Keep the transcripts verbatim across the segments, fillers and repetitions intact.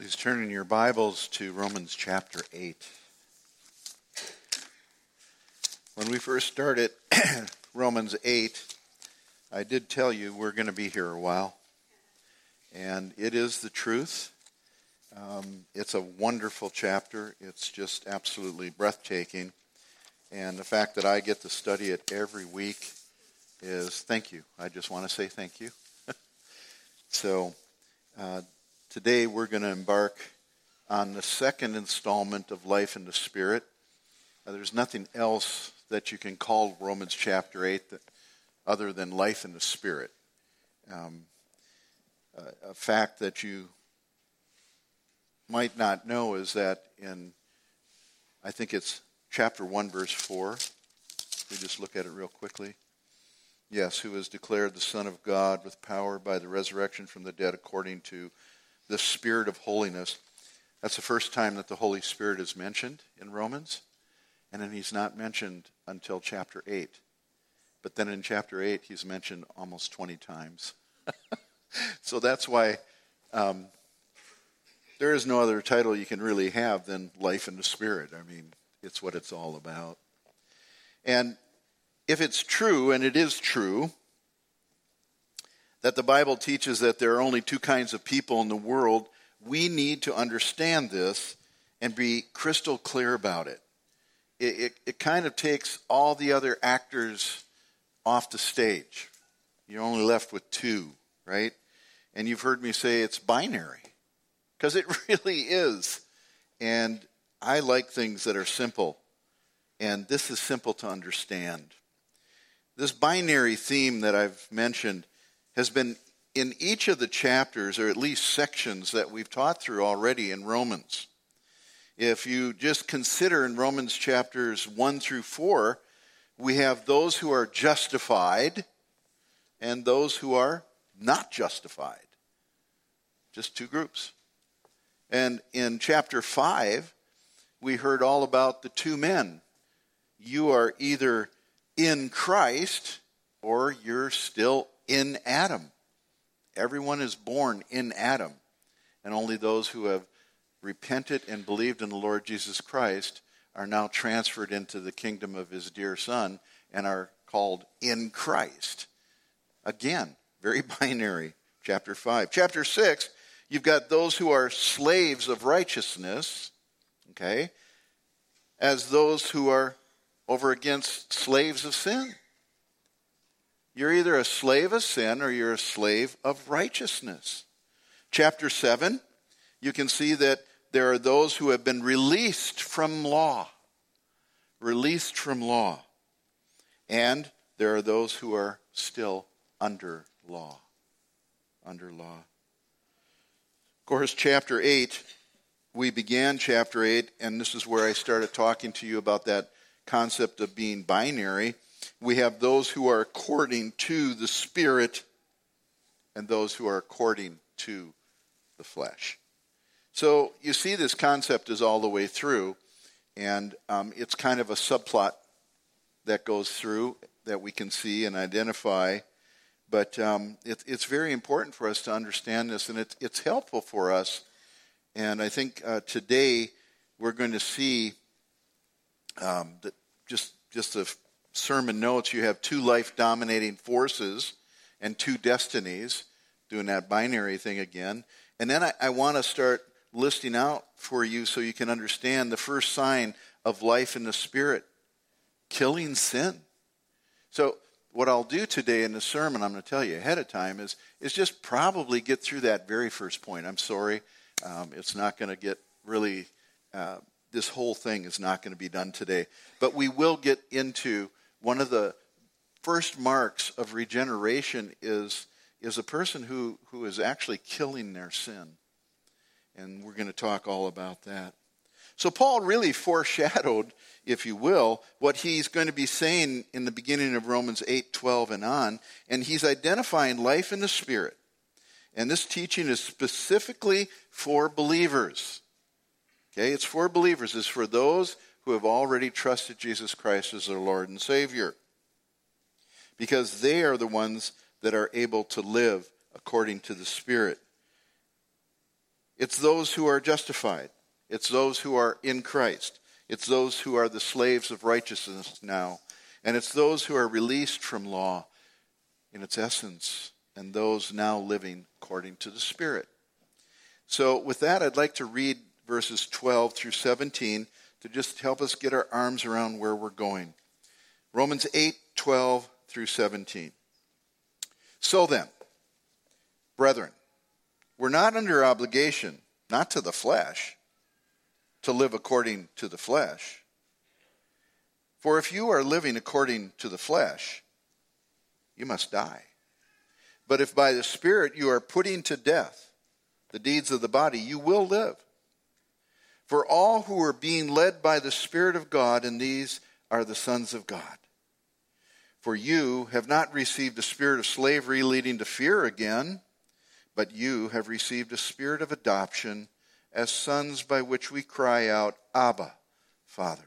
Please turn in your Bibles to Romans chapter eight. When we first started Romans eight, I did tell you we're going to be here a while. And it is the truth. Um, it's a wonderful chapter. It's just absolutely breathtaking. And the fact that I get to study it every week is thank you. I just want to say thank you. so, uh, Today we're going to embark on the second installment of Life in the Spirit. Uh, there's nothing else that you can call Romans chapter eight that, other than Life in the Spirit. Um, a, a fact that you might not know is that in, I think it's chapter one, verse four. We just look at it real quickly. Yes, who is declared the Son of God with power by the resurrection from the dead according to the Spirit of holiness. That's the first time that the Holy Spirit is mentioned in Romans. And then he's not mentioned until chapter eight. But then in chapter eight, he's mentioned almost twenty times. So that's why um, there is no other title you can really have than Life in the Spirit. I mean, it's what it's all about. And if it's true, and it is true, that the Bible teaches that there are only two kinds of people in the world, we need to understand this and be crystal clear about it. It, it, it kind of takes all the other actors off the stage. You're only left with two, right? And you've heard me say it's binary, because it really is. And I like things that are simple, and this is simple to understand. This binary theme that I've mentioned has been in each of the chapters, or at least sections that we've taught through already in Romans. If you just consider in Romans chapters one through four, we have those who are justified and those who are not justified. Just two groups. And in chapter five, we heard all about the two men. You are either in Christ or you're still in Adam. Everyone is born in Adam. And only those who have repented and believed in the Lord Jesus Christ are now transferred into the kingdom of his dear Son and are called in Christ. Again, very binary, chapter five. Chapter six, you've got those who are slaves of righteousness, okay, as those who are over against slaves of sin. You're either a slave of sin or you're a slave of righteousness. Chapter seven, you can see that there are those who have been released from law. Released from law. And there are those who are still under law. Under law. Of course, chapter eight, we began chapter eight, and this is where I started talking to you about that concept of being binary. We have those who are according to the Spirit and those who are according to the flesh. So you see this concept is all the way through, and um, it's kind of a subplot that goes through that we can see and identify. But um, it, it's very important for us to understand this, and it, it's helpful for us. And I think uh, today we're going to see um, that just just a sermon notes, you have two life-dominating forces and two destinies, doing that binary thing again. And then I, I want to start listing out for you so you can understand the first sign of life in the Spirit, killing sin. So what I'll do today in the sermon, I'm going to tell you ahead of time, is, is just probably get through that very first point. I'm sorry, um, it's not going to get really, uh, this whole thing is not going to be done today. But we will get into one of the first marks of regeneration is, is a person who, who is actually killing their sin. And we're going to talk all about that. So Paul really foreshadowed, if you will, what he's going to be saying in the beginning of Romans eight, twelve and on. And he's identifying life in the Spirit. And this teaching is specifically for believers. Okay, it's for believers. It's for those who have already trusted Jesus Christ as their Lord and Savior. Because they are the ones that are able to live according to the Spirit. It's those who are justified. It's those who are in Christ. It's those who are the slaves of righteousness now. And it's those who are released from law in its essence, and those now living according to the Spirit. So with that, I'd like to read verses twelve through seventeen to just help us get our arms around where we're going. Romans eight, twelve through seventeen. So then, brethren, we're not under obligation, not to the flesh, to live according to the flesh. For if you are living according to the flesh, you must die. But if by the Spirit you are putting to death the deeds of the body, you will live. For all who are being led by the Spirit of God, and these are the sons of God. For you have not received a spirit of slavery leading to fear again, but you have received a spirit of adoption as sons, by which we cry out, Abba, Father.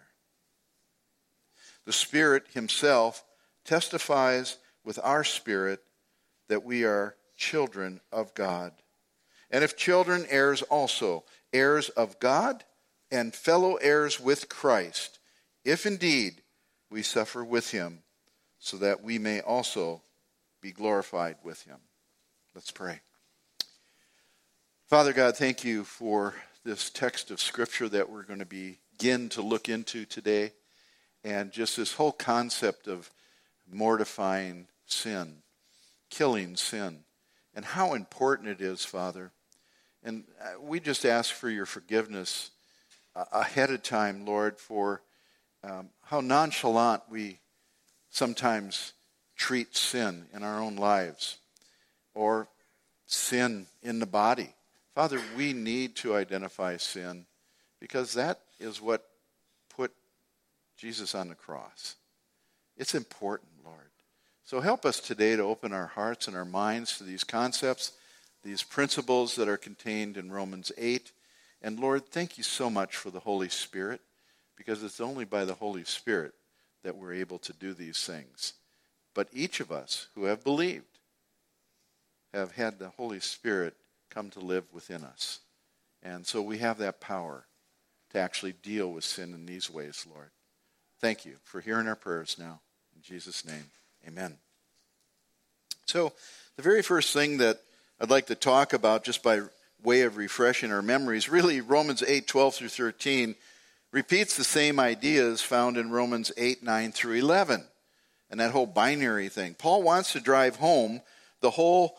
The Spirit himself testifies with our spirit that we are children of God. And if children, heirs also, heirs of God and fellow heirs with Christ, if indeed we suffer with him, so that we may also be glorified with him. Let's pray. Father God, thank you for this text of Scripture that we're going to begin to look into today, and just this whole concept of mortifying sin, killing sin, and how important it is, Father. And we just ask for your forgiveness ahead of time, Lord, for um, how nonchalant we sometimes treat sin in our own lives, or sin in the body. Father, we need to identify sin, because that is what put Jesus on the cross. It's important, Lord. So help us today to open our hearts and our minds to these concepts, these principles that are contained in Romans eight. And Lord, thank you so much for the Holy Spirit, because it's only by the Holy Spirit that we're able to do these things. But each of us who have believed have had the Holy Spirit come to live within us. And so we have that power to actually deal with sin in these ways, Lord. Thank you for hearing our prayers now. In Jesus' name, amen. So the very first thing that I'd like to talk about, just by way of refreshing our memories, really Romans eight, twelve through thirteen repeats the same ideas found in Romans eight, nine through eleven. And that whole binary thing. Paul wants to drive home the whole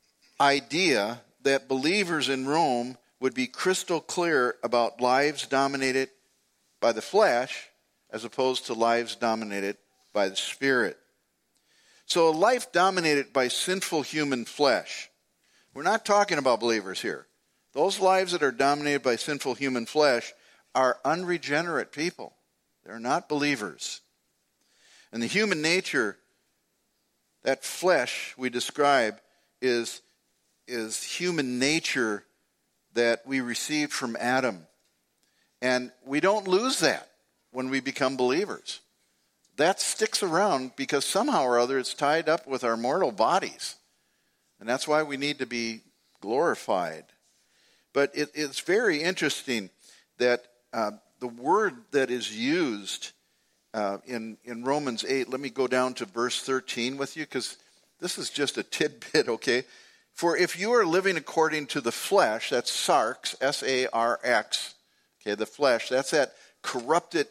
idea that believers in Rome would be crystal clear about lives dominated by the flesh as opposed to lives dominated by the Spirit. So a life dominated by sinful human flesh. We're not talking about believers here. Those lives that are dominated by sinful human flesh are unregenerate people. They're not believers. And the human nature, that flesh we describe, is, is human nature that we received from Adam. And we don't lose that when we become believers. That sticks around because somehow or other it's tied up with our mortal bodies. And that's why we need to be glorified. But it, it's very interesting that uh, the word that is used uh, in, in Romans eight, let me go down to verse thirteen with you, because this is just a tidbit, okay? For if you are living according to the flesh, that's sarx, S A R X, okay, the flesh, that's that corrupted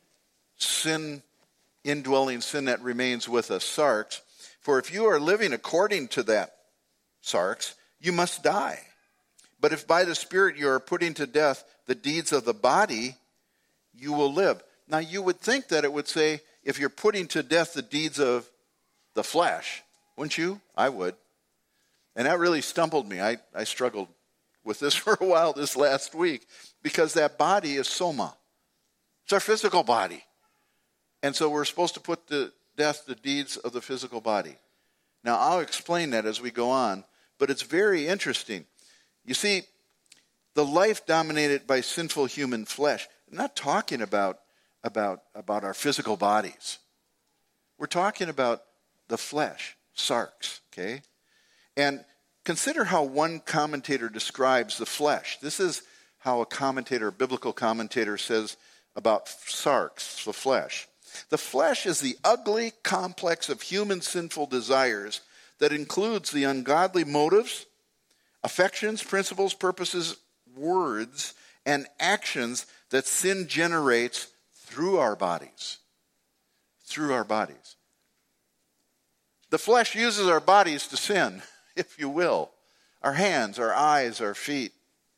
sin, indwelling sin that remains with us, sarx. For if you are living according to that sarx, you must die. But if by the Spirit you are putting to death the deeds of the body, you will live. Now you would think that it would say, if you're putting to death the deeds of the flesh, wouldn't you? I would. And that really stumbled me. I, I struggled with this for a while this last week, because that body is soma. It's our physical body. And so we're supposed to put to death the deeds of the physical body. Now I'll explain that as we go on, but it's very interesting. You see, the life dominated by sinful human flesh, I'm not talking about, about, about our physical bodies. We're talking about the flesh, sarx, okay? And consider how one commentator describes the flesh. This is how a commentator, a biblical commentator, says about sarx, the flesh. The flesh is the ugly complex of human sinful desires that includes the ungodly motives, affections, principles, purposes, words, and actions that sin generates through our bodies. Through our bodies. The flesh uses our bodies to sin, if you will. Our hands, our eyes, our feet.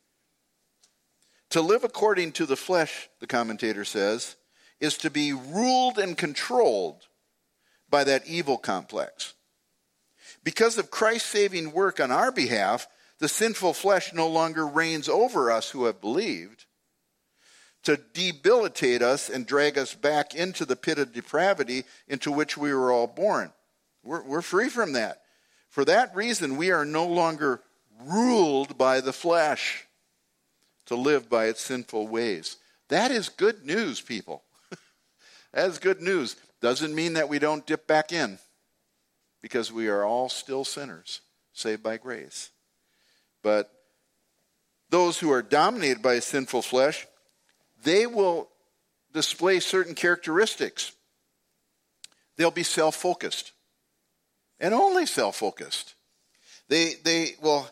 To live according to the flesh, the commentator says, is to be ruled and controlled by that evil complex. Because of Christ's saving work on our behalf, the sinful flesh no longer reigns over us who have believed, to debilitate us and drag us back into the pit of depravity into which we were all born. We're, we're free from that. For that reason, we are no longer ruled by the flesh to live by its sinful ways. That is good news, people. That is good news. Doesn't mean that we don't dip back in, because we are all still sinners, saved by grace. But those who are dominated by a sinful flesh, they will display certain characteristics. They'll be self-focused, and only self-focused. They, they will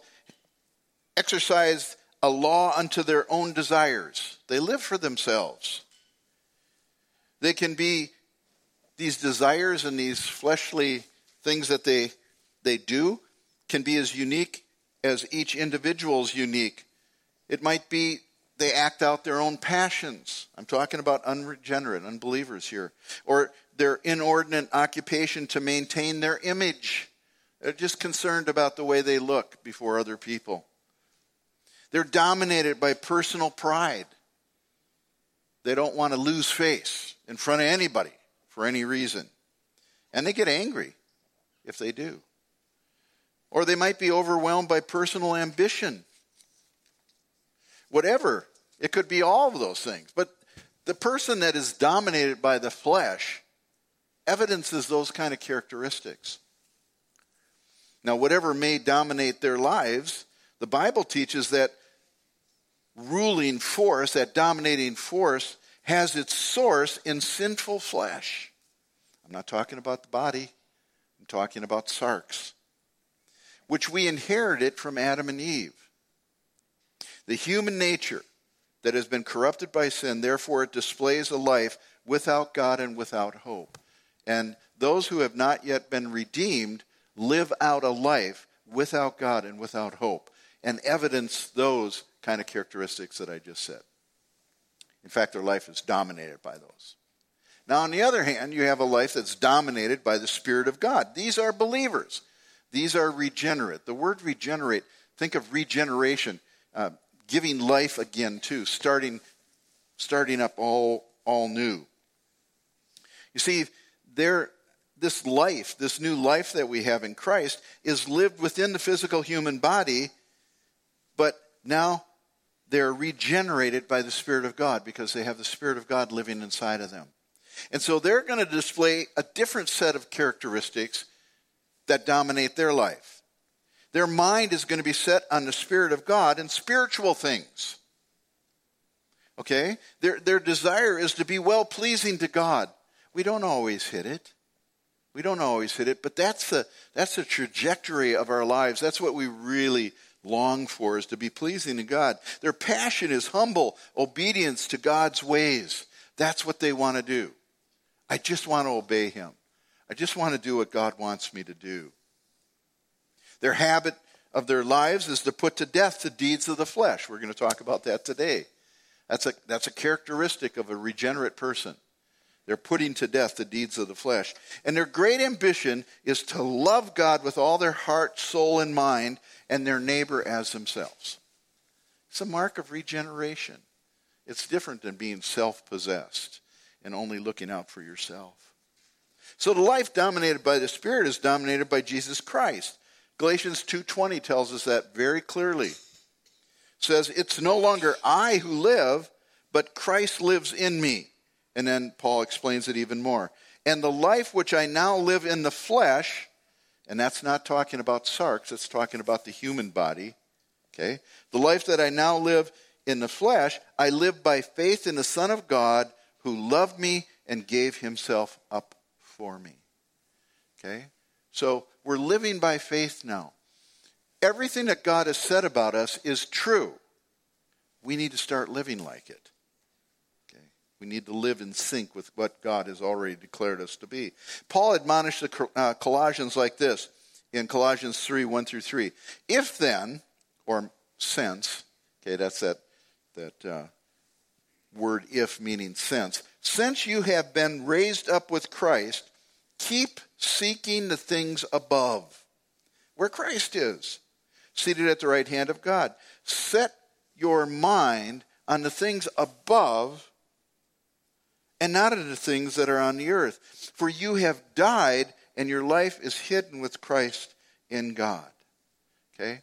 exercise a law unto their own desires. They live for themselves. They can be, these desires and these fleshly things that they, they do can be as unique as each individual is unique. It might be they act out their own passions. I'm talking about unregenerate, unbelievers here. Or their inordinate occupation to maintain their image. They're just concerned about the way they look before other people. They're dominated by personal pride. They don't want to lose face in front of anybody for any reason. And they get angry if they do. Or they might be overwhelmed by personal ambition. Whatever. It could be all of those things. But the person that is dominated by the flesh evidences those kind of characteristics. Now, whatever may dominate their lives, the Bible teaches that ruling force, that dominating force, has its source in sinful flesh. I'm not talking about the body. I'm talking about sarx, which we inherited from Adam and Eve. The human nature that has been corrupted by sin, therefore it displays a life without God and without hope. And those who have not yet been redeemed live out a life without God and without hope, and evidence those kind of characteristics that I just said. In fact, their life is dominated by those. Now, on the other hand, you have a life that's dominated by the Spirit of God. These are believers. These are regenerate. The word regenerate, think of regeneration, uh, giving life again too, starting, starting up all, all new. You see, there, this life, this new life that we have in Christ is lived within the physical human body, but now they're regenerated by the Spirit of God because they have the Spirit of God living inside of them. And so they're going to display a different set of characteristics that dominate their life. Their mind is going to be set on the Spirit of God and spiritual things. Okay? Their, their desire is to be well-pleasing to God. We don't always hit it. We don't always hit it, but that's the, that's the trajectory of our lives. That's what we really long for, is to be pleasing to God. Their passion is humble obedience to God's ways. That's what they want to do. I just want to obey Him. I just want to do what God wants me to do. Their habit of their lives is to put to death the deeds of the flesh. We're going to talk about that today. That's a, that's a characteristic of a regenerate person. They're putting to death the deeds of the flesh. And their great ambition is to love God with all their heart, soul, and mind, and their neighbor as themselves. It's a mark of regeneration. It's different than being self-possessed and only looking out for yourself. So the life dominated by the Spirit is dominated by Jesus Christ. Galatians two twenty tells us that very clearly. It says, it's no longer I who live, but Christ lives in me. And then Paul explains it even more. And the life which I now live in the flesh, And that's not talking about sarks. It's talking about the human body. Okay? The life that I now live in the flesh, I live by faith in the Son of God who loved me and gave himself up for me. Okay? So we're living by faith now. Everything that God has said about us is true. We need to start living like it. Okay? We need to live in sync with what God has already declared us to be. Paul admonished the uh, Colossians like this in Colossians three, one through three. If then, or since, okay, that's that, that uh, word if meaning since, since you have been raised up with Christ, keep seeking the things above, where Christ is, seated at the right hand of God. Set your mind on the things above and not on the things that are on the earth. For you have died and your life is hidden with Christ in God. Okay?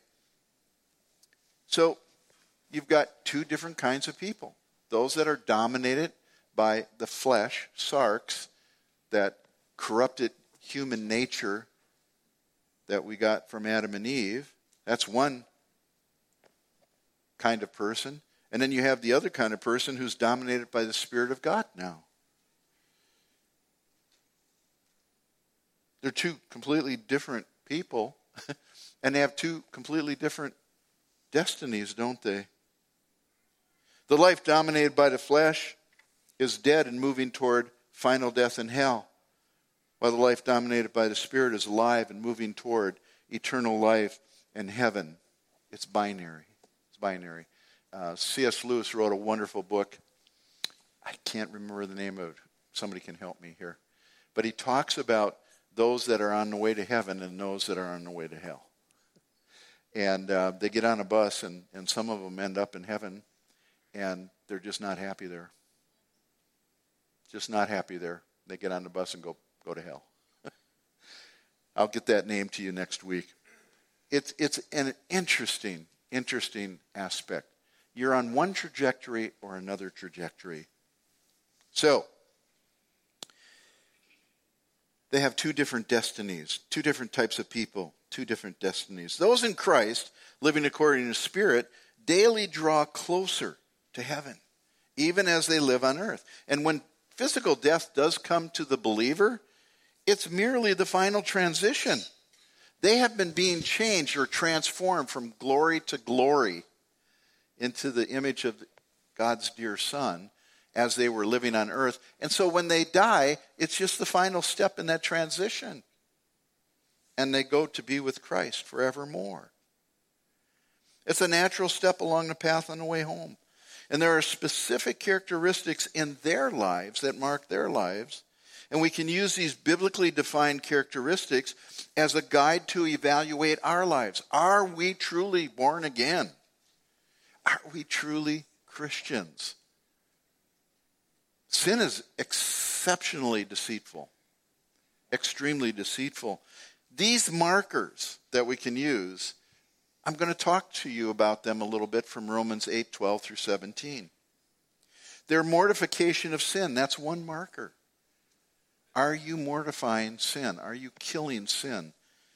So you've got two different kinds of people. Those that are dominated by the flesh, sarks, that corrupted human nature that we got from Adam and Eve. That's one kind of person. And then you have the other kind of person who's dominated by the Spirit of God now. They're two completely different people, and they have two completely different destinies, don't they? The life dominated by the flesh is dead and moving toward final death in hell, while the life dominated by the Spirit is alive and moving toward eternal life in heaven. It's binary. It's binary. Uh, C S Lewis wrote a wonderful book. I can't remember the name of it. Somebody can help me here. But he talks about those that are on the way to heaven and those that are on the way to hell. And uh, they get on a bus, and, and some of them end up in heaven, and they're just not happy there. Just not happy there. They get on the bus and go, go to hell. I'll get that name to you next week. It's, it's an interesting, interesting aspect. You're on one trajectory or another trajectory. So, they have two different destinies, two different types of people, two different destinies. Those in Christ, living according to the Spirit, daily draw closer to heaven, even as they live on earth. And when physical death does come to the believer, it's merely the final transition. They have been being changed or transformed from glory to glory into the image of God's dear Son as they were living on earth. And so when they die, it's just the final step in that transition. And they go to be with Christ forevermore. It's a natural step along the path on the way home. And there are specific characteristics in their lives that mark their lives. And we can use these biblically defined characteristics as a guide to evaluate our lives. Are we truly born again? Are we truly Christians? Sin is exceptionally deceitful, extremely deceitful. These markers that we can use, I'm going to talk to you about them a little bit from Romans eight, twelve through seventeen. Their mortification of sin, that's one marker. Are you mortifying sin? Are you killing sin?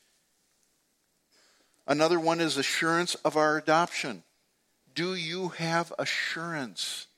Another one is assurance of our adoption. Do you have assurance?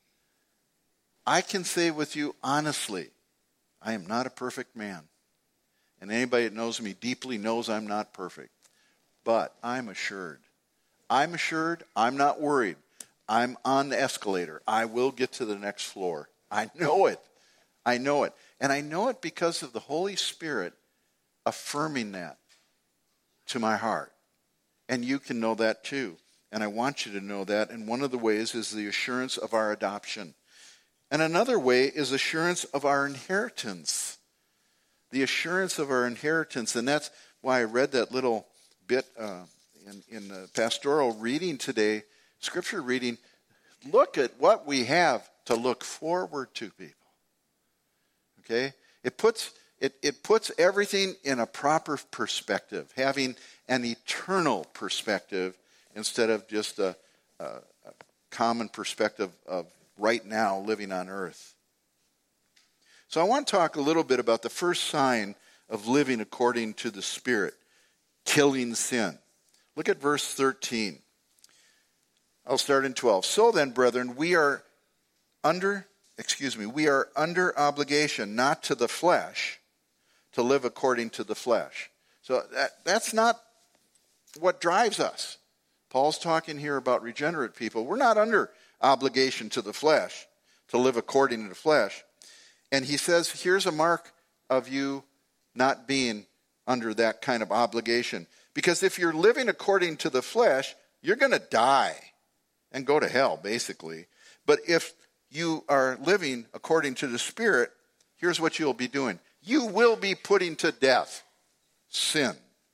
I can say with you honestly, I am not a perfect man. And anybody that knows me deeply knows I'm not perfect. But I'm assured. I'm assured. I'm not worried. I'm on the escalator. I will get to the next floor. I know it. I know it. And I know it because of the Holy Spirit affirming that to my heart. And you can know that too. And I want you to know that. And one of the ways is the assurance of our adoption. And another way is assurance of our inheritance. The assurance of our inheritance. And that's why I read that little bit uh, in, in the pastoral reading today, scripture reading. Look at what we have to look forward to, people. Okay? It puts, it, it puts everything in a proper perspective, having an eternal perspective instead of just a, a, a common perspective of right now living on earth. So I want to talk a little bit about the first sign of living according to the Spirit, killing sin. Look at verse thirteen. I'll start in twelve. So then, brethren, we are under, excuse me, we are under obligation, not to the flesh, to live according to the flesh. So that, that's not what drives us. Paul's talking here about regenerate people. We're not under obligation to the flesh, to live according to the flesh. And he says, here's a mark of you not being under that kind of obligation. Because if you're living according to the flesh, you're going to die and go to hell, basically. But if you are living according to the Spirit, here's what you'll be doing. You will be putting to death sin.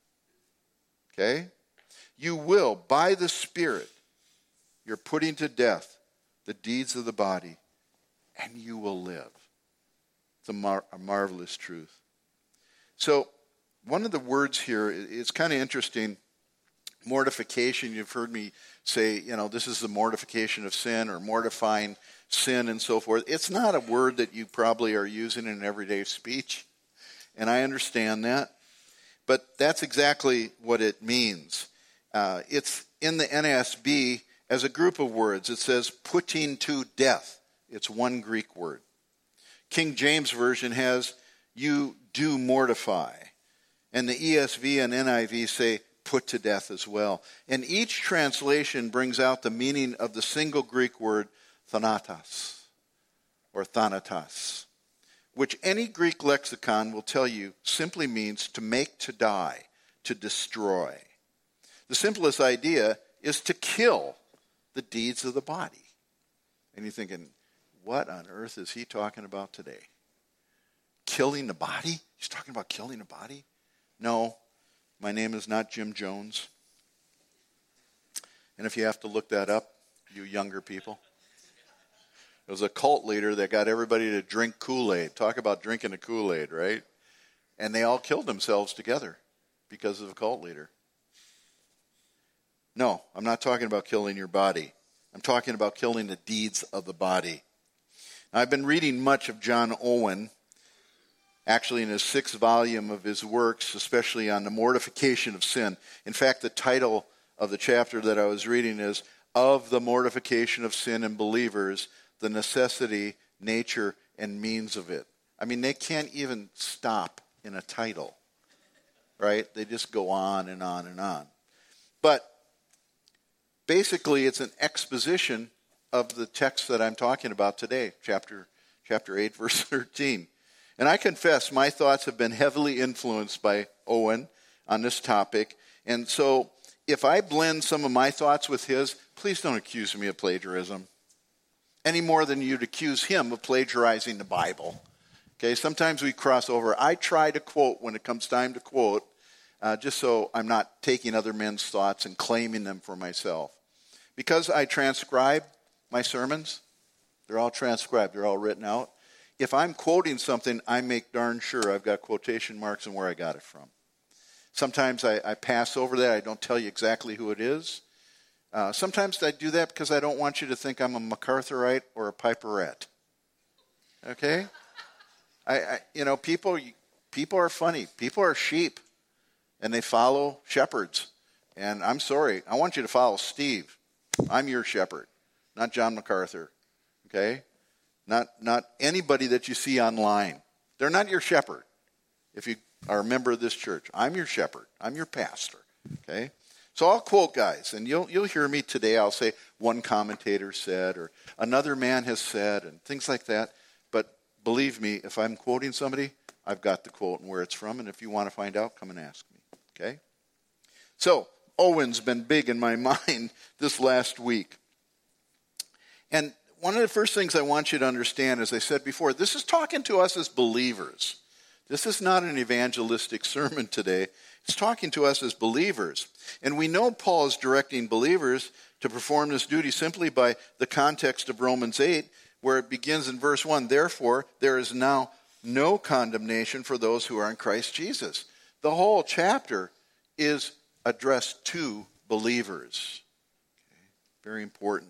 Okay? You will, by the Spirit, you're putting to death the deeds of the body, and you will live. It's a, mar- a marvelous truth. So, one of the words here is kind of interesting. Mortification, you've heard me say, you know, this is the mortification of sin or mortifying sin and so forth. It's not a word that you probably are using in everyday speech, and I understand that. But that's exactly what it means. Uh, it's in the N A S B as a group of words. It says putting to death. It's one Greek word. King James Version has you do mortify. And the E S V and N I V say put to death as well. And each translation brings out the meaning of the single Greek word thanatos or thanatos, which any Greek lexicon will tell you simply means to make to die, to destroy. The simplest idea is to kill the deeds of the body. And you're thinking, what on earth is he talking about today? Killing the body? He's talking about killing the body? No, my name is not Jim Jones. And if you have to look that up, you younger people, it was a cult leader that got everybody to drink Kool-Aid. Talk about drinking the Kool-Aid, right? And they all killed themselves together because of a cult leader. No, I'm not talking about killing your body. I'm talking about killing the deeds of the body. Now, I've been reading much of John Owen, actually in his sixth volume of his works, especially on the mortification of sin. In fact, the title of the chapter that I was reading is Of the Mortification of Sin in Believers, the Necessity, Nature, and Means of It. I mean, they can't even stop in a title, right? They just go on and on and on. But basically, it's an exposition of the text that I'm talking about today, chapter chapter eight, verse thirteen. And I confess, my thoughts have been heavily influenced by Owen on this topic. And so, if I blend some of my thoughts with his, please don't accuse me of plagiarism, any more than you'd accuse him of plagiarizing the Bible. Okay, sometimes we cross over. I try to quote when it comes time to quote, uh, just so I'm not taking other men's thoughts and claiming them for myself. Because I transcribe my sermons, they're all transcribed, they're all written out. If I'm quoting something, I make darn sure I've got quotation marks and where I got it from. Sometimes I, I pass over that. I don't tell you exactly who it is. Uh, sometimes I do that because I don't want you to think I'm a MacArthurite or a Piperette. Okay? I, I you know, people people are funny. People are sheep, and they follow shepherds. And I'm sorry. I want you to follow Steve. I'm your shepherd, not John MacArthur. Okay? Not not anybody that you see online. They're not your shepherd. If you are a member of this church, I'm your shepherd. I'm your pastor. Okay? So I'll quote guys, and you'll you'll hear me today. I'll say one commentator said, or another man has said, and things like that. But believe me, if I'm quoting somebody, I've got the quote and where it's from. And if you want to find out, come and ask me. Okay? So Owen's been big in my mind this last week. And one of the first things I want you to understand, as I said before, this is talking to us as believers. This is not an evangelistic sermon today. It's talking to us as believers. And we know Paul is directing believers to perform this duty simply by the context of Romans eight, where it begins in verse one, therefore, there is now no condemnation for those who are in Christ Jesus. The whole chapter is addressed to believers. Okay? Very important.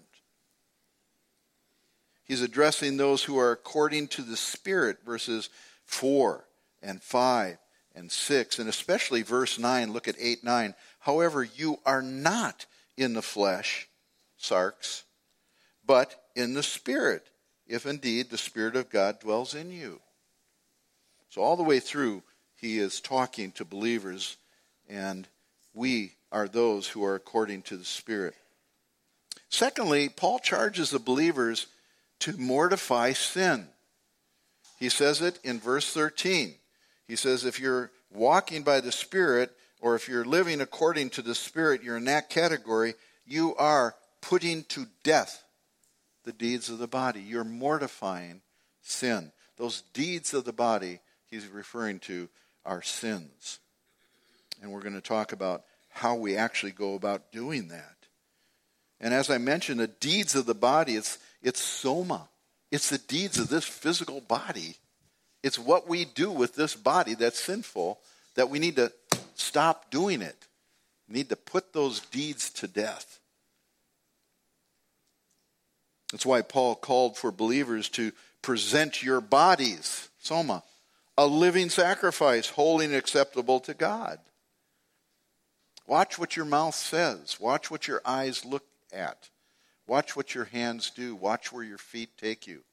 He's addressing those who are according to the Spirit, verses four and five and six, and especially verse nine. Look at eight, nine. However, you are not in the flesh, sarx, but in the Spirit, if indeed the Spirit of God dwells in you. So all the way through, he is talking to believers, and we are those who are according to the Spirit. Secondly, Paul charges the believers to mortify sin. He says it in verse thirteen. He says if you're walking by the Spirit, or if you're living according to the Spirit, you're in that category, you are putting to death the deeds of the body. You're mortifying sin. Those deeds of the body he's referring to are sins. And we're going to talk about how we actually go about doing that. And as I mentioned, the deeds of the body, it's, it's soma. It's the deeds of this physical body. It's what we do with this body that's sinful, that we need to stop doing it. We need to put those deeds to death. That's why Paul called for believers to present your bodies, soma, a living sacrifice, holy and acceptable to God. Watch what your mouth says. Watch what your eyes look at. Watch what your hands do. Watch where your feet take you.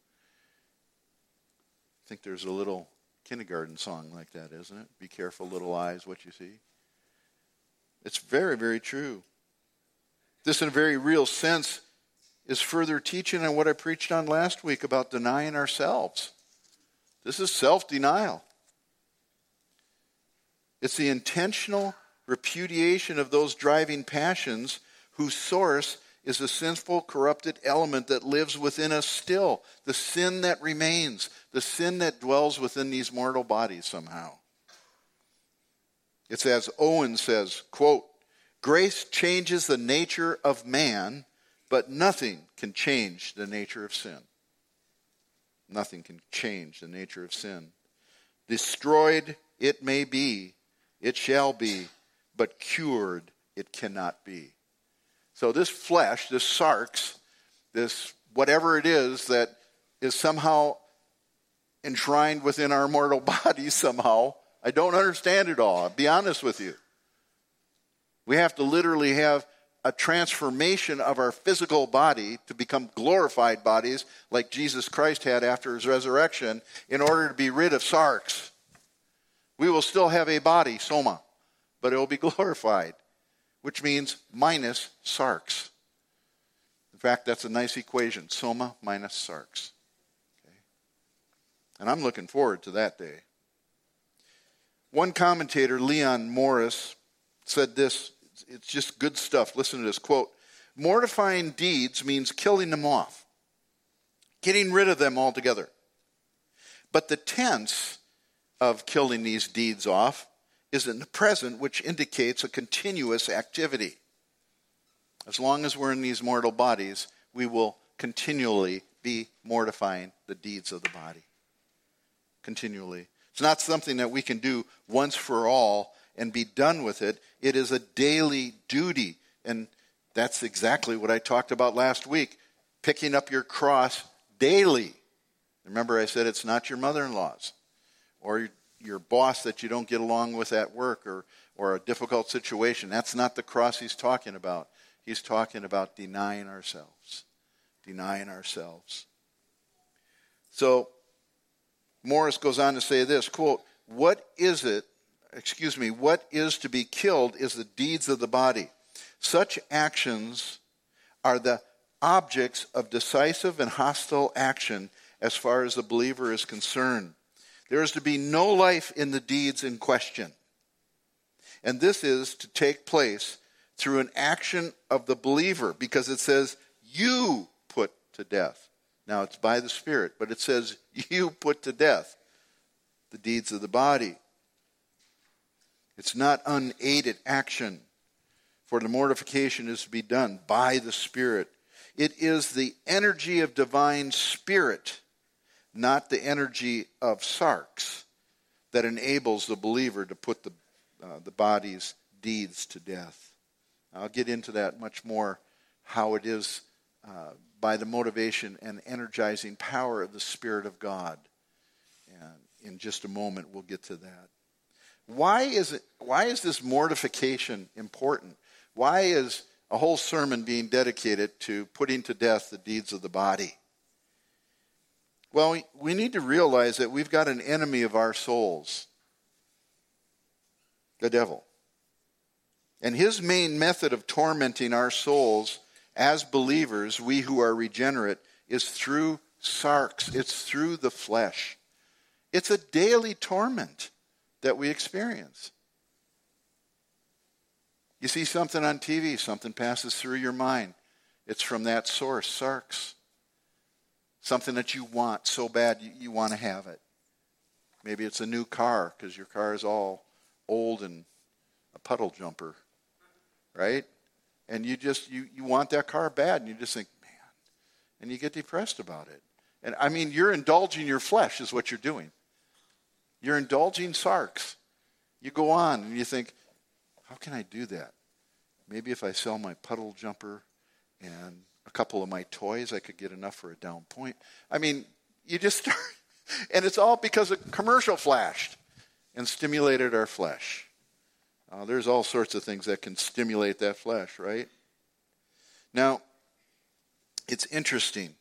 I think there's a little kindergarten song like that, isn't it? Be careful, little eyes, what you see. It's very, very true. This, in a very real sense, is further teaching on what I preached on last week about denying ourselves. This is self-denial. It's the intentional repudiation of those driving passions whose source is a sinful, corrupted element that lives within us still. The sin that remains. The sin that dwells within these mortal bodies somehow. It's as Owen says, quote, grace changes the nature of man, but nothing can change the nature of sin. Nothing can change the nature of sin. Destroyed it may be, it shall be, but cured it cannot be. So this flesh, this sarx, this whatever it is that is somehow enshrined within our mortal bodies somehow, I don't understand it all. I'll be honest with you. We have to literally have a transformation of our physical body to become glorified bodies like Jesus Christ had after his resurrection in order to be rid of sarx. We will still have a body, soma, but it will be glorified, which means minus sarx. In fact, that's a nice equation, soma minus sarx. Okay. And I'm looking forward to that day. One commentator, Leon Morris, said this. It's just good stuff. Listen to this quote. Mortifying deeds means killing them off, getting rid of them altogether. But the tense of killing these deeds off is in the present, which indicates a continuous activity. As long as we're in these mortal bodies, we will continually be mortifying the deeds of the body. Continually. It's not something that we can do once for all and be done with it. It is a daily duty. And that's exactly what I talked about last week. Picking up your cross daily. Remember I said it's not your mother-in-law's or your, your boss that you don't get along with at work or, or a difficult situation. That's not the cross he's talking about. He's talking about denying ourselves. Denying ourselves. So Morris goes on to say this, quote, what is it Excuse me, what is to be killed is the deeds of the body. Such actions are the objects of decisive and hostile action as far as the believer is concerned. There is to be no life in the deeds in question. And this is to take place through an action of the believer, because it says, you put to death. Now it's by the Spirit, but it says, you put to death the deeds of the body. It's not unaided action, for the mortification is to be done by the Spirit. It is the energy of divine spirit, not the energy of sarx, that enables the believer to put the, uh, the body's deeds to death. I'll get into that much more, how it is uh, by the motivation and energizing power of the Spirit of God. And in just a moment, we'll get to that. Why is it, why is this mortification important? Why is a whole sermon being dedicated to putting to death the deeds of the body? Well, we, we need to realize that we've got an enemy of our souls, the devil. And his main method of tormenting our souls as believers, we who are regenerate, is through sarx. It's through the flesh. It's a daily torment that we experience. You see something on T V, something passes through your mind. It's from that source, sarx. Something that you want so bad you, you want to have it. Maybe it's a new car because your car is all old and a puddle jumper, right? And you just, you, you want that car bad and you just think, man, and you get depressed about it. And I mean, you're indulging your flesh is what you're doing. You're indulging sarx. You go on and you think, how can I do that? Maybe if I sell my puddle jumper and a couple of my toys, I could get enough for a down point. I mean, you just start, and it's all because a commercial flashed and stimulated our flesh. Uh, there's all sorts of things that can stimulate that flesh, right? Now, it's interesting.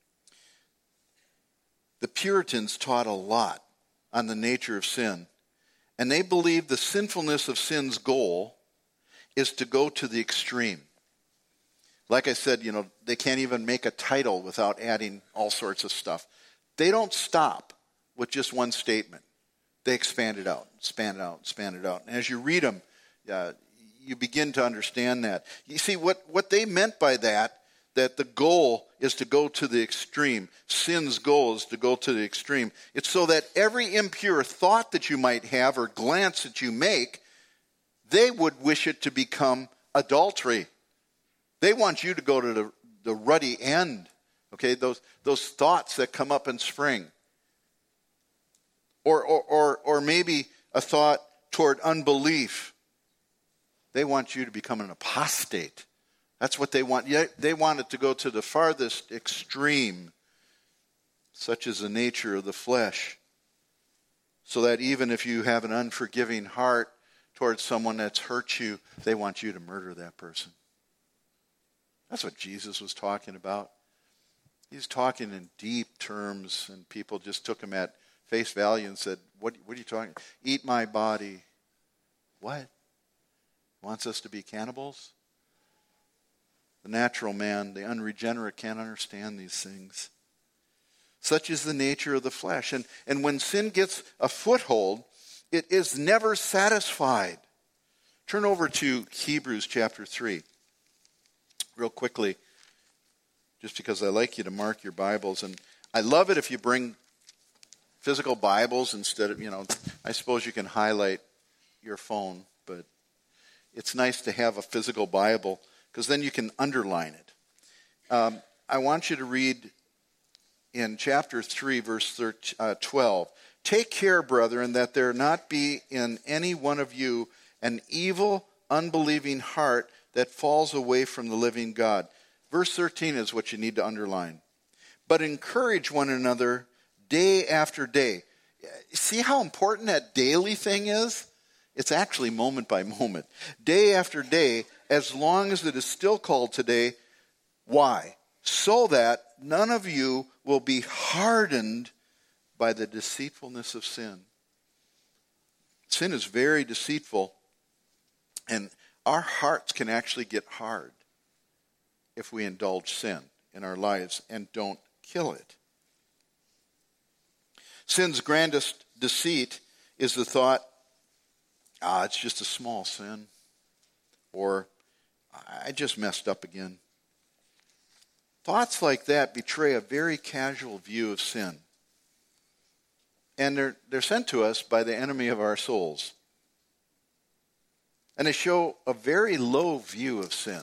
The Puritans taught a lot on the nature of sin, and they believed the sinfulness of sin's goal is to go to the extreme. Like I said, you know, they can't even make a title without adding all sorts of stuff. They don't stop with just one statement. They expand it out, expand it out, expand it out. And as you read them, uh, you begin to understand that. You see, what, what they meant by that, that the goal is to go to the extreme. Sin's goal is to go to the extreme. It's so that every impure thought that you might have or glance that you make, they would wish it to become adultery. They want you to go to the, the ruddy end. Okay, those, those thoughts that come up in spring. Or, or, or, or maybe a thought toward unbelief. They want you to become an apostate. That's what they want. They want it to go to the farthest extreme, such is the nature of the flesh. So that even if you have an unforgiving heart towards someone that's hurt you, they want you to murder that person. That's what Jesus was talking about. He's talking in deep terms, and people just took him at face value and said, what, what are you talking about? Eat my body. What? Wants us to be cannibals? The natural man, the unregenerate, can't understand these things. Such is the nature of the flesh. And, and when sin gets a foothold, it is never satisfied. Turn over to Hebrews chapter three. Real quickly, just because I like you to mark your Bibles. And I love it if you bring physical Bibles instead of, you know, I suppose you can highlight your phone, but it's nice to have a physical Bible because then you can underline it. Um, I want you to read in chapter three, verse twelve. Take care, brethren, that there not be in any one of you an evil, unbelieving heart that falls away from the living God. Verse thirteen is what you need to underline. But encourage one another day after day. See how important that daily thing is? It's actually moment by moment. Day after day, as long as it is still called today. Why? So that none of you will be hardened by the deceitfulness of sin. Sin is very deceitful, and our hearts can actually get hard if we indulge sin in our lives and don't kill it. Sin's grandest deceit is the thought, ah, it's just a small sin, or I just messed up again. Thoughts like that betray a very casual view of sin. And they're, they're sent to us by the enemy of our souls. And they show a very low view of sin.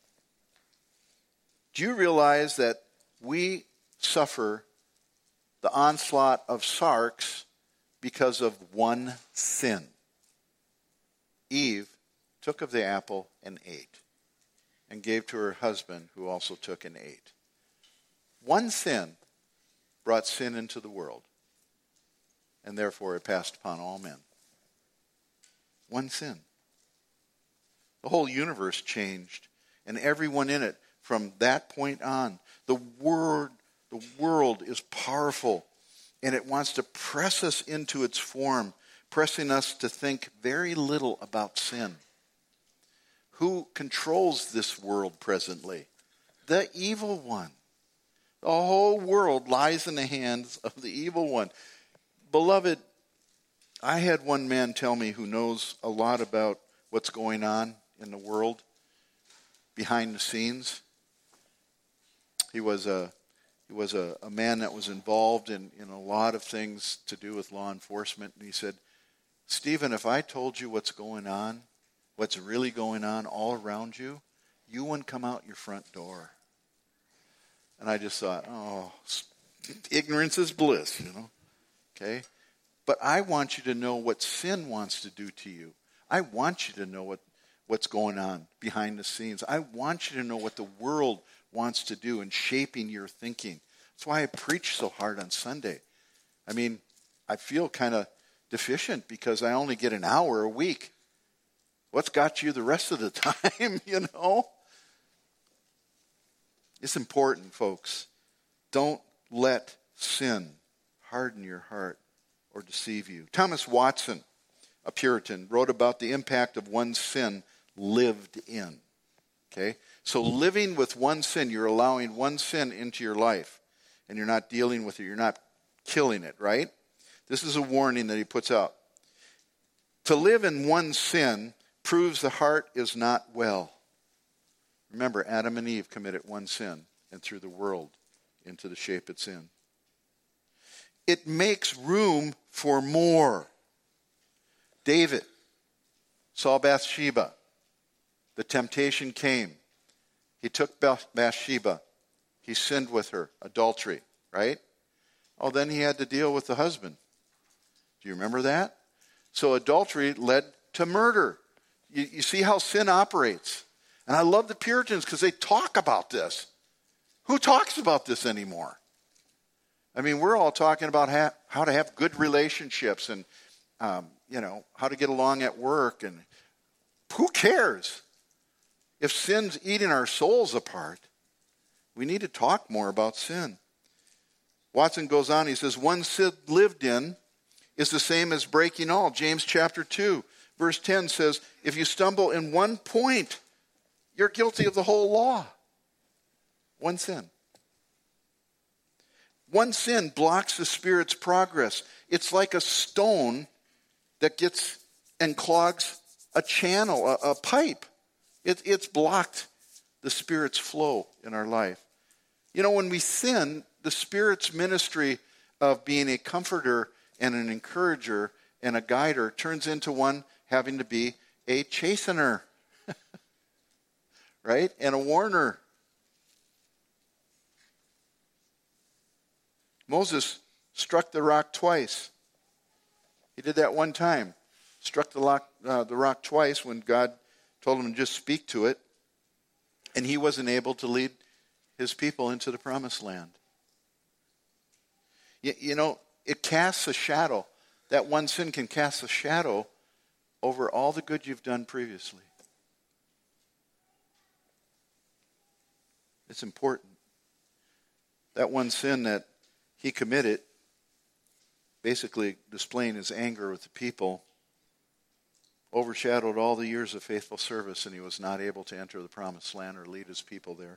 Do you realize that we suffer the onslaught of sarx because of one sin? Eve took of the apple and ate, and gave to her husband, who also took and ate. One sin brought sin into the world, and therefore it passed upon all men. One sin. The whole universe changed, and everyone in it from that point on. The word, the world is powerful, and it wants to press us into its form, pressing us to think very little about sin. Who controls this world presently? The evil one. The whole world lies in the hands of the evil one. Beloved, I had one man tell me who knows a lot about what's going on in the world behind the scenes. He was a he was a, a man that was involved in, in a lot of things to do with law enforcement. And he said, Stephen, if I told you what's going on, what's really going on all around you, you wouldn't come out your front door. And I just thought, oh, ignorance is bliss, you know. Okay? But I want you to know what sin wants to do to you. I want you to know what, what's going on behind the scenes. I want you to know what the world wants to do in shaping your thinking. That's why I preach so hard on Sunday. I mean, I feel kind of deficient because I only get an hour a week. What's got you the rest of the time, you know? It's important, folks. Don't let sin harden your heart or deceive you. Thomas Watson, a Puritan, wrote about the impact of one sin lived in. Okay? So living with one sin, you're allowing one sin into your life, and you're not dealing with it. You're not killing it, right? This is a warning that he puts out. To live in one sin proves the heart is not well. Remember, Adam and Eve committed one sin and threw the world into the shape it's in. It makes room for more. David saw Bathsheba. The temptation came. He took Bathsheba. He sinned with her. Adultery, right? Oh, then he had to deal with the husband. Do you remember that? So adultery led to murder. You, you see how sin operates. And I love the Puritans because they talk about this. Who talks about this anymore? I mean, we're all talking about ha- how to have good relationships and, um, you know, how to get along at work. And who cares? If sin's eating our souls apart, we need to talk more about sin. Watson goes on, he says, one sin lived in is the same as breaking all. James chapter two, verse ten says, if you stumble in one point, you're guilty of the whole law. One sin. One sin blocks the Spirit's progress. It's like a stone that gets and clogs a channel, a, a pipe. It, it's blocked the Spirit's flow in our life. You know, when we sin, the Spirit's ministry of being a comforter and an encourager and a guider turns into one having to be a chastener. Right? And a warner. Moses struck the rock twice. He did that one time. Struck the rock, uh, the rock twice when God told him to just speak to it. And he wasn't able to lead his people into the promised land. You, you know, it casts a shadow. That one sin can cast a shadow over all the good you've done previously. It's important. That one sin that he committed, basically displaying his anger with the people, overshadowed all the years of faithful service, and he was not able to enter the promised land or lead his people there.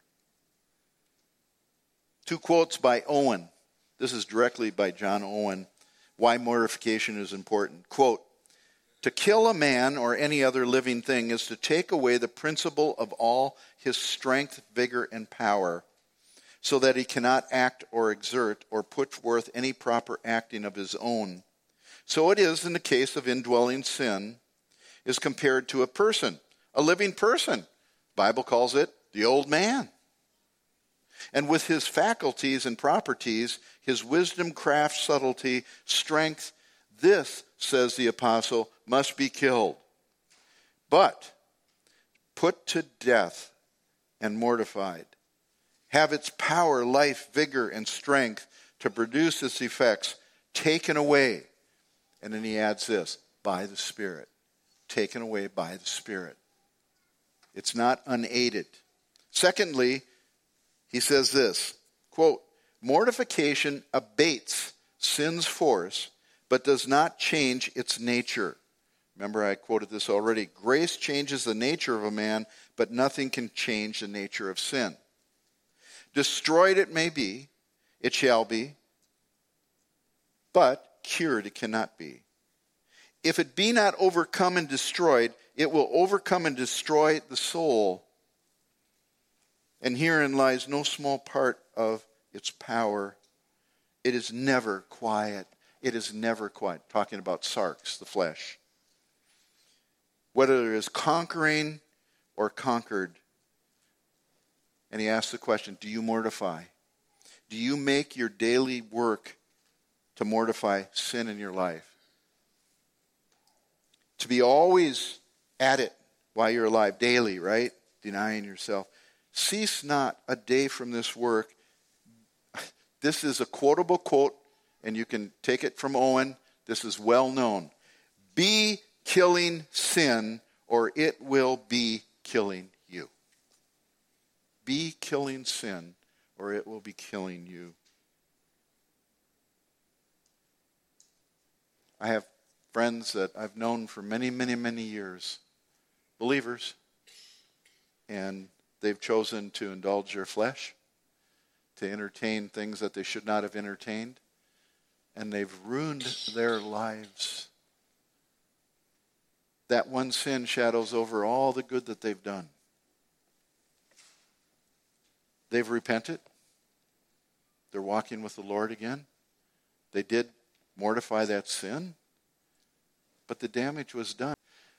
Two quotes by Owen. This is directly by John Owen. Why mortification is important. Quote, to kill a man or any other living thing is to take away the principle of all his strength, vigor, and power, so that he cannot act or exert or put forth any proper acting of his own. So it is in the case of indwelling sin is compared to a person, a living person. The Bible calls it the old man. And with his faculties and properties, his wisdom, craft, subtlety, strength, this, says the apostle, must be killed. But put to death and mortified. Have its power, life, vigor, and strength to produce its effects taken away. And then he adds this, by the Spirit. taken away by the Spirit. It's not unaided. Secondly, he says this, quote, mortification abates sin's force, but does not change its nature. Remember, I quoted this already. Grace changes the nature of a man, but nothing can change the nature of sin. Destroyed it may be, it shall be, but cured it cannot be. If it be not overcome and destroyed, it will overcome and destroy the soul. And herein lies no small part of its power. It is never quiet. It is never quiet. Talking about sarx, the flesh. Whether it is conquering or conquered. And he asks the question, do you mortify? Do you make your daily work to mortify sin in your life? To be always at it while you're alive, daily, right? Denying yourself. Cease not a day from this work. This is a quotable quote, and you can take it from Owen. This is well known. Be killing sin, or it will be killing you. Be killing sin, or it will be killing you. I have friends that I've known for many, many, many years, believers, and they've chosen to indulge their flesh, to entertain things that they should not have entertained, and they've ruined their lives. That one sin shadows over all the good that they've done. They've repented. They're walking with the Lord again. They did mortify that sin, but the damage was done.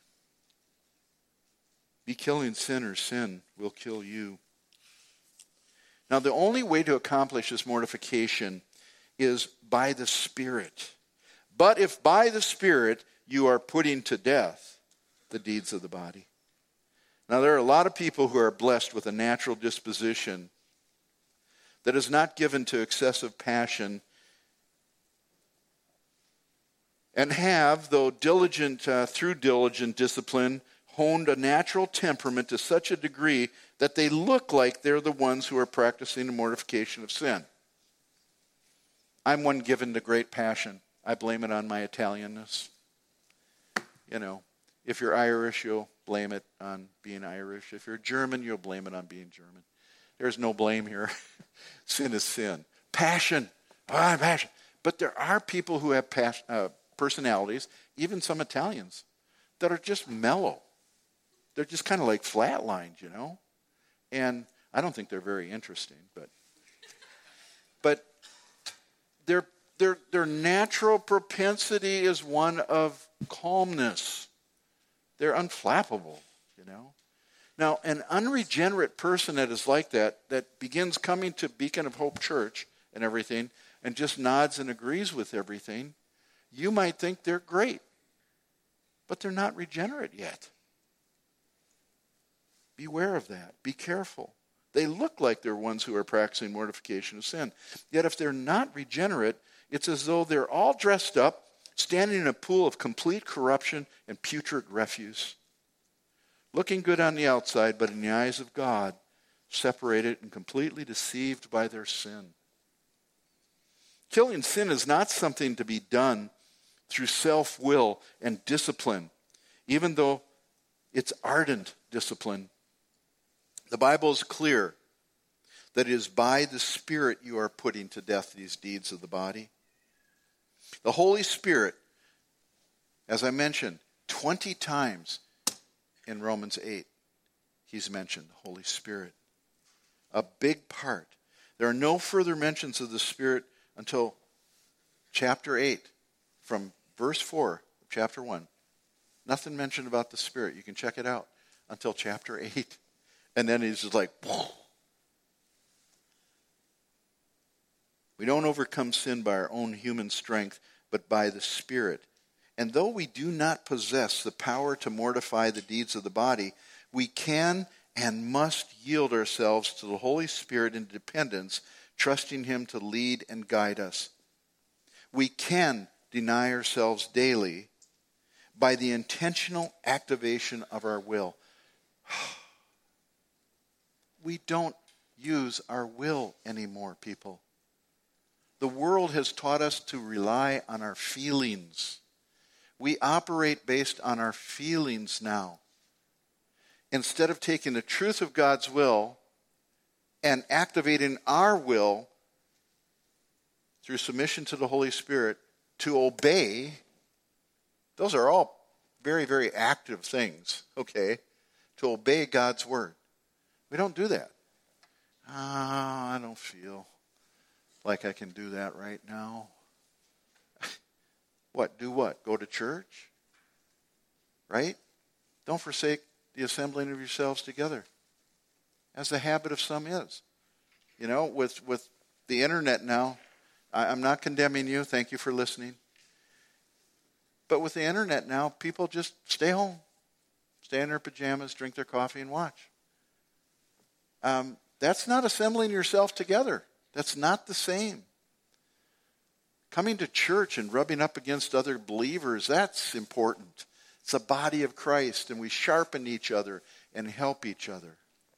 Be killing sin, or sin will kill you. Now, the only way to accomplish this mortification is by the Spirit. But if by the Spirit you are putting to death the deeds of the body. Now, there are a lot of people who are blessed with a natural disposition that is not given to excessive passion, and have, though diligent, uh, through diligent discipline, honed a natural temperament to such a degree that they look like they're the ones who are practicing the mortification of sin. I'm one given to great passion. I blame it on my Italianness. You know, if you're Irish, you'll blame it on being Irish. If you're German, you'll blame it on being German. There's no blame here. Sin is sin. Passion. Ah, passion. But there are people who have pas- uh, personalities, even some Italians, that are just mellow. They're just kind of like flatlined, you know. And I don't think they're very interesting, but but their their their natural propensity is one of calmness. They're unflappable, you know. Now, an unregenerate person that is like that, that begins coming to Beacon of Hope Church and everything, and just nods and agrees with everything, you might think they're great, but they're not regenerate yet. Beware of that. Be careful. They look like they're ones who are practicing mortification of sin. Yet if they're not regenerate, it's as though they're all dressed up, standing in a pool of complete corruption and putrid refuse. Looking good on the outside, but in the eyes of God, separated and completely deceived by their sin. Killing sin is not something to be done through self-will and discipline, even though it's ardent discipline. The Bible is clear that it is by the Spirit you are putting to death these deeds of the body. The Holy Spirit, as I mentioned, twenty times in Romans eight, he's mentioned the Holy Spirit. A big part. There are no further mentions of the Spirit until chapter eight, from verse four of chapter one. Nothing mentioned about the Spirit. You can check it out until chapter eight. And then he's just like, whoa. We don't overcome sin by our own human strength, but by the Spirit. And though we do not possess the power to mortify the deeds of the body, we can and must yield ourselves to the Holy Spirit in dependence, trusting Him to lead and guide us. We can deny ourselves daily, by the intentional activation of our will. We don't use our will anymore, people. The world has taught us to rely on our feelings. We operate based on our feelings now. Instead of taking the truth of God's will and activating our will through submission to the Holy Spirit to obey, those are all very, very active things, okay? To obey God's word. We don't do that. Ah, I don't feel like I can do that right now. What? Do what? Go to church? Right? Don't forsake the assembling of yourselves together, as the habit of some is. You know, with, with the internet now, I, I'm not condemning you. Thank you for listening. But with the internet now, people just stay home. Stay in their pajamas, drink their coffee, and watch. Um, that's not assembling yourself together. That's not the same. Coming to church and rubbing up against other believers, that's important. It's a body of Christ, and we sharpen each other and help each other.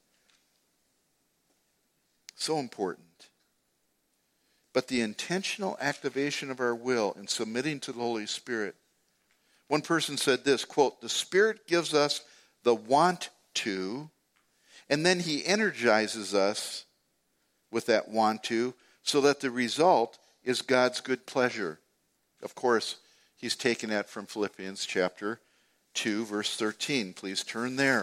So important. But the intentional activation of our will and submitting to the Holy Spirit. One person said this, quote, "The Spirit gives us the want to, and then he energizes us with that want to, so that the result is God's good pleasure." Of course, he's taken that from Philippians chapter two, verse thirteen. Please turn there.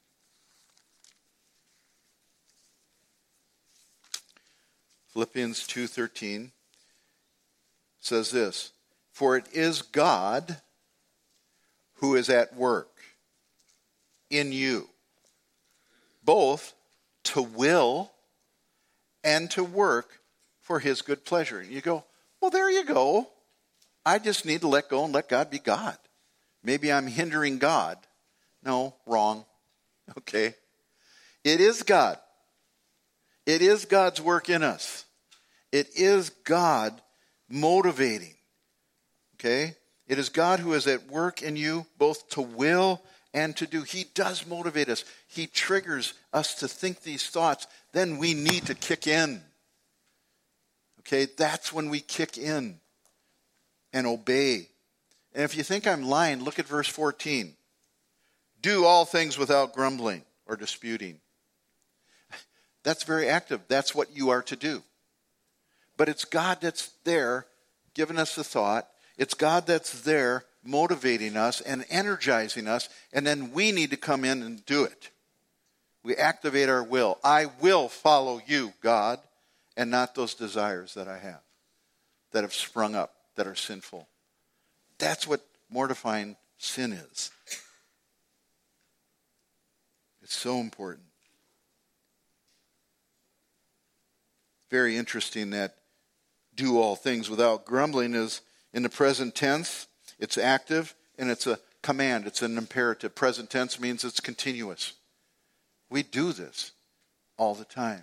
Philippians two thirteen says this, "For it is God who is at work in you, both to will and to work for his good pleasure." And you go, well, there you go. I just need to let go and let God be God. Maybe I'm hindering God. No, wrong. Okay. It is God. It is God's work in us. It is God motivating. Okay? It is God who is at work in you, both to will and to do. He does motivate us. He triggers us to think these thoughts. Then we need to kick in. Okay? That's when we kick in and obey. And if you think I'm lying, look at verse fourteen. "Do all things without grumbling or disputing." That's very active. That's what you are to do. But it's God that's there giving us the thought. It's God that's there motivating us and energizing us. And then we need to come in and do it. We activate our will. I will follow you, God, and not those desires that I have, that have sprung up, that are sinful. That's what mortifying sin is. It's so important. Very interesting that "do all things without grumbling" is in the present tense. It's active and it's a command. It's an imperative. Present tense means it's continuous. We do this all the time.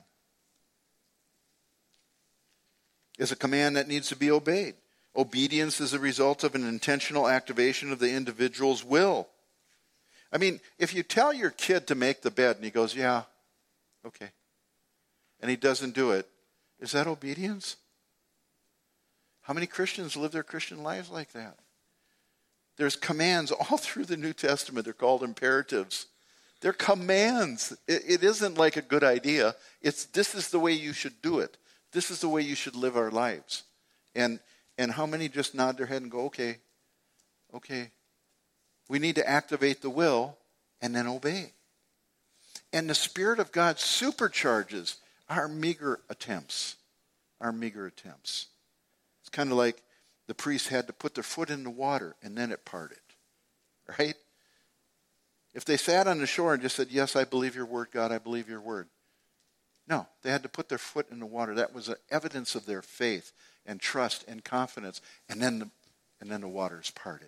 It's a command that needs to be obeyed. Obedience is a result of an intentional activation of the individual's will. I mean, if you tell your kid to make the bed and he goes, "Yeah, okay," and he doesn't do it, is that obedience? How many Christians live their Christian lives like that? There's commands all through the New Testament. They're called imperatives. They're commands. It, it isn't like a good idea. It's this is the way you should do it. This is the way you should live our lives. And and how many just nod their head and go, okay, okay. We need to activate the will and then obey. And the Spirit of God supercharges our meager attempts. Our meager attempts. It's kind of like the priests had to put their foot in the water and then it parted. Right? If they sat on the shore and just said, "Yes, I believe your word, God, I believe your word." No, they had to put their foot in the water. That was evidence of their faith and trust and confidence. And then the, and then the waters parted.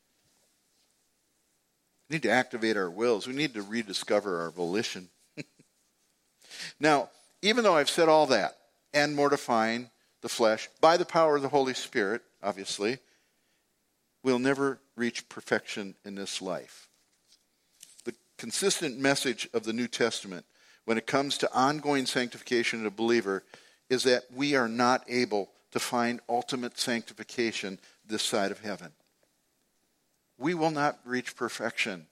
We need to activate our wills. We need to rediscover our volition. Now, even though I've said all that, and mortifying the flesh by the power of the Holy Spirit, obviously, we'll never reach perfection in this life. The consistent message of the New Testament when it comes to ongoing sanctification of a believer is that we are not able to find ultimate sanctification this side of heaven. We will not reach perfection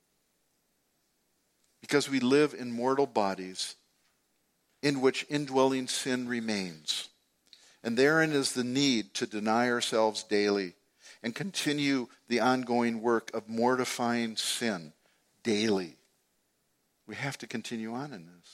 because we live in mortal bodies in which indwelling sin remains. And therein is the need to deny ourselves daily and continue the ongoing work of mortifying sin daily. We have to continue on in this.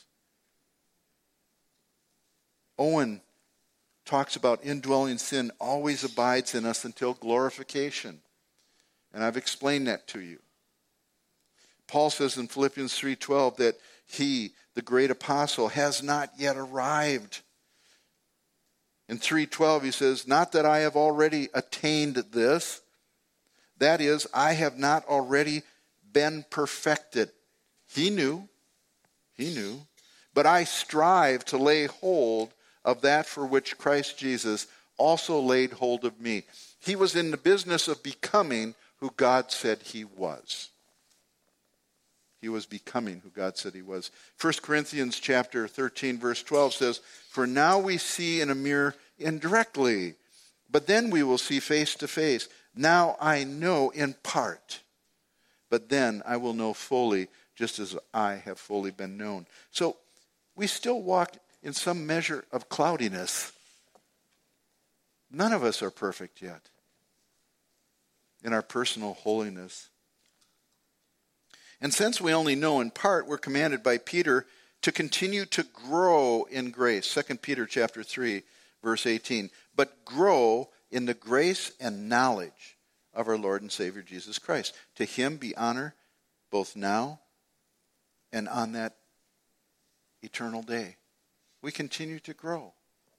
Owen talks about indwelling sin always abides in us until glorification. And I've explained that to you. Paul says in Philippians three twelve that he, the great apostle, has not yet arrived. In three twelve he says, not that I have already attained this. That is, I have not already been perfected. He knew. He knew. But I strive to lay hold of that for which Christ Jesus also laid hold of me. He was in the business of becoming who God said he was. He was becoming who God said he was. First Corinthians chapter thirteen, verse twelve says, for now we see in a mirror indirectly, but then we will see face to face. Now I know in part, but then I will know fully, just as I have fully been known. So we still walk in some measure of cloudiness. None of us are perfect yet in our personal holiness. And since we only know in part, we're commanded by Peter to continue to grow in grace. Second Peter chapter three, verse eighteen. But grow in the grace and knowledge of our Lord and Savior Jesus Christ. To him be honor both now and on that eternal day. We continue to grow.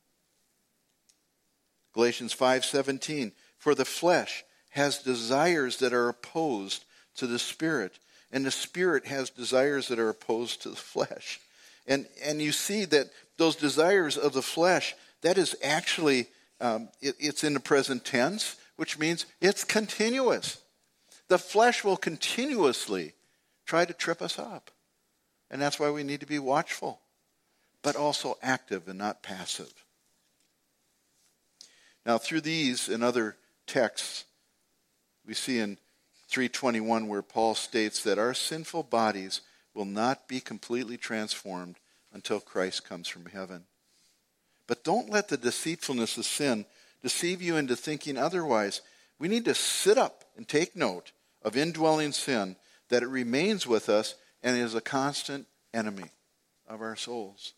Galatians five seventeen. For the flesh has desires that are opposed to the Spirit, and the Spirit has desires that are opposed to the flesh. And and you see that those desires of the flesh, that is actually, um, it, it's in the present tense, which means it's continuous. The flesh will continuously try to trip us up. And that's why we need to be watchful, but also active and not passive. Now, through these and other texts, we see in three twenty-one where Paul states that our sinful bodies will not be completely transformed until Christ comes from heaven. But don't let the deceitfulness of sin deceive you into thinking otherwise. We need to sit up and take note of indwelling sin, that it remains with us and is a constant enemy of our souls.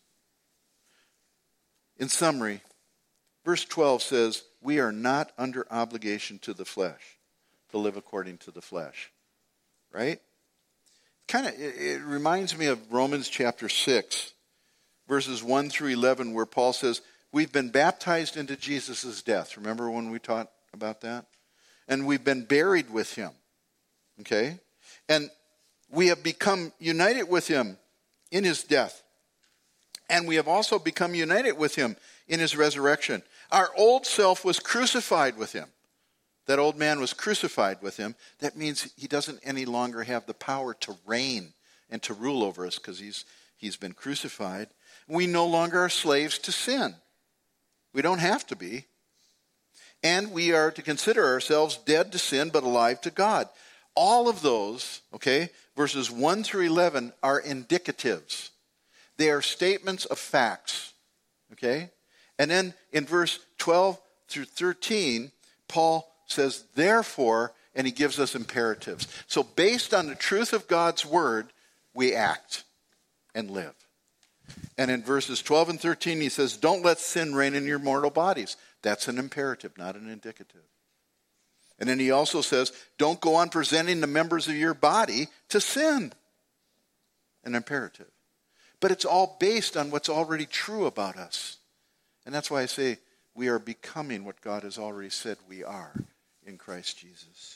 In summary, verse twelve says, we are not under obligation to the flesh, to live according to the flesh. Right? Kind of, it, it reminds me of Romans chapter six, verses one through eleven, where Paul says, we've been baptized into Jesus' death. Remember when we taught about that? And we've been buried with him. Okay? And we have become united with him in his death. And we have also become united with him in his resurrection. Our old self was crucified with him. That old man was crucified with him. That means he doesn't any longer have the power to reign and to rule over us because he's, he's been crucified. We no longer are slaves to sin. We don't have to be. And we are to consider ourselves dead to sin but alive to God. All of those, okay, verses one through eleven are indicatives. They are statements of facts, okay? And then in verse twelve through thirteen, Paul says, therefore, and he gives us imperatives. So based on the truth of God's word, we act and live. And in verses twelve and thirteen, he says, don't let sin reign in your mortal bodies. That's an imperative, not an indicative. And then he also says, don't go on presenting the members of your body to sin. An imperative. But it's all based on what's already true about us. And that's why I say we are becoming what God has already said we are in Christ Jesus.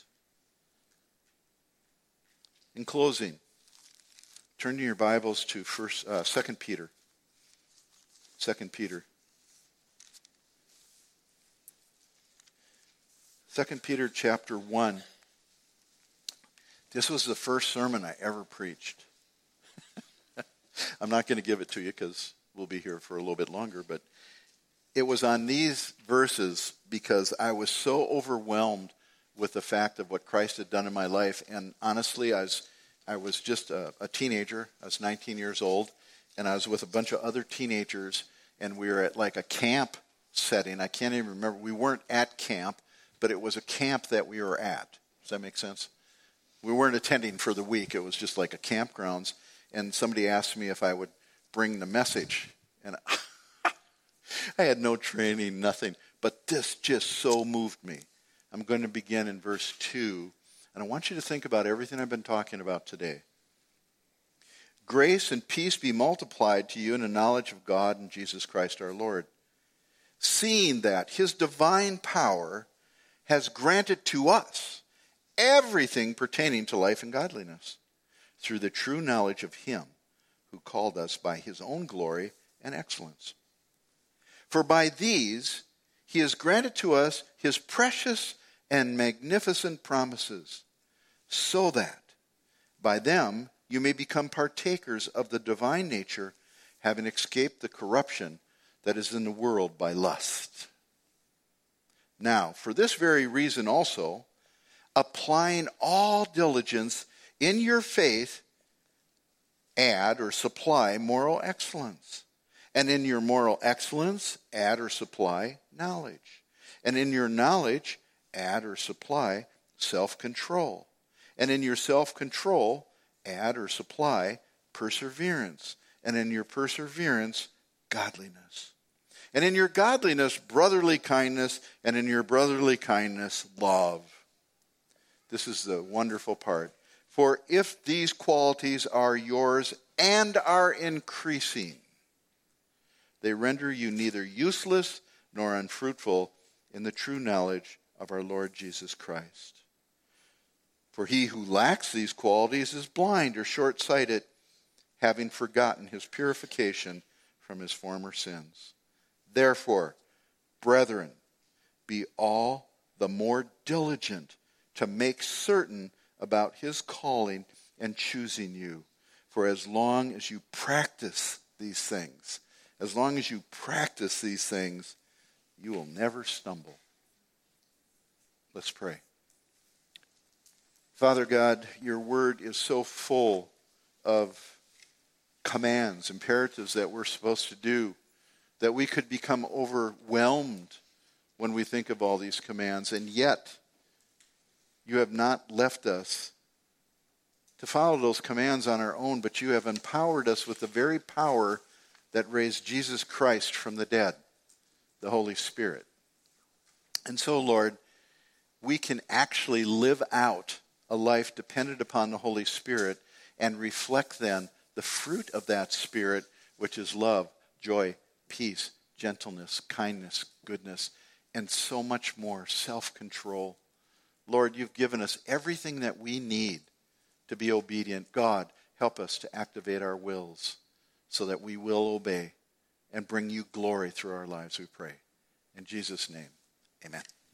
In closing, turn to your Bibles to first, uh, Second Peter. Second Peter. Second Peter chapter one. This was the first sermon I ever preached. I'm not going to give it to you because we'll be here for a little bit longer, but it was on these verses because I was so overwhelmed with the fact of what Christ had done in my life. And honestly, I was, I was just a, a teenager. I was nineteen years old, and I was with a bunch of other teenagers, and we were at like a camp setting. I can't even remember. We weren't at camp, but it was a camp that we were at. Does that make sense? We weren't attending for the week. It was just like a campgrounds. And somebody asked me if I would bring the message. And I had no training, nothing. But this just so moved me. I'm going to begin in verse two. And I want you to think about everything I've been talking about today. Grace and peace be multiplied to you in the knowledge of God and Jesus Christ our Lord. Seeing that his divine power has granted to us everything pertaining to life and godliness, through the true knowledge of him who called us by his own glory and excellence. For by these he has granted to us his precious and magnificent promises, so that by them you may become partakers of the divine nature, having escaped the corruption that is in the world by lust. Now, for this very reason also, applying all diligence in your faith, add or supply moral excellence. And in your moral excellence, add or supply knowledge. And in your knowledge, add or supply self-control. And in your self-control, add or supply perseverance. And in your perseverance, godliness. And in your godliness, brotherly kindness. And in your brotherly kindness, love. This is the wonderful part. For if these qualities are yours and are increasing, they render you neither useless nor unfruitful in the true knowledge of our Lord Jesus Christ. For he who lacks these qualities is blind or short-sighted, having forgotten his purification from his former sins. Therefore, brethren, be all the more diligent to make certain about his calling and choosing you. For as long as you practice these things, as long as you practice these things, you will never stumble. Let's pray. Father God, your word is so full of commands, imperatives that we're supposed to do, that we could become overwhelmed when we think of all these commands. And yet, you have not left us to follow those commands on our own, but you have empowered us with the very power that raised Jesus Christ from the dead, the Holy Spirit. And so, Lord, we can actually live out a life dependent upon the Holy Spirit and reflect then the fruit of that Spirit, which is love, joy, peace, gentleness, kindness, goodness, and so much more, self-control. Lord, you've given us everything that we need to be obedient. God, help us to activate our wills so that we will obey and bring you glory through our lives, we pray. In Jesus' name, amen.